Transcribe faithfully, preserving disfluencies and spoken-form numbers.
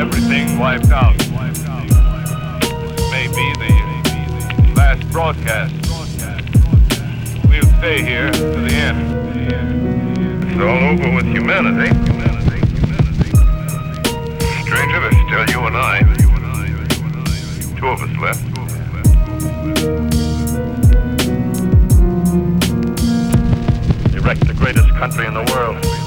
everything wiped out. This may be the last broadcast. We'll stay here to the end. It's all over with humanity. Stranger, there's still you and I. Two of us left. Erect the greatest country in the world.